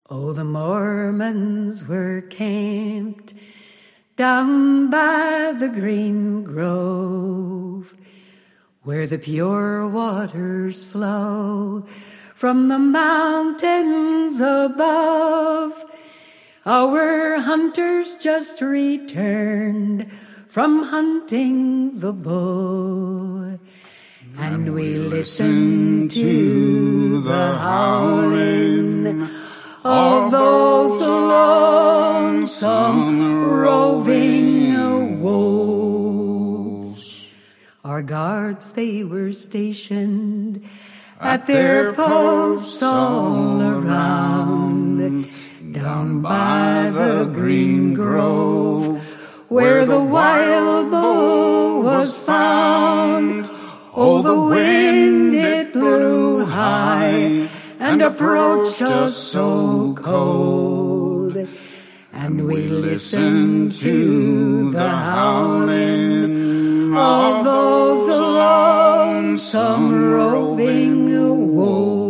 Oh, the Mormons were camped down by the green grove, where the pure waters flow from the mountains above. Our hunters just returned from hunting the bull, and we listened to the howling of those lonesome roving wolves. Our guards, they were stationed at their posts all around, down by the green grove, where the wild boar was found. Oh, the wind, it blew high and approached us so cold, and we listened to the howling of those lonesome roving wolves.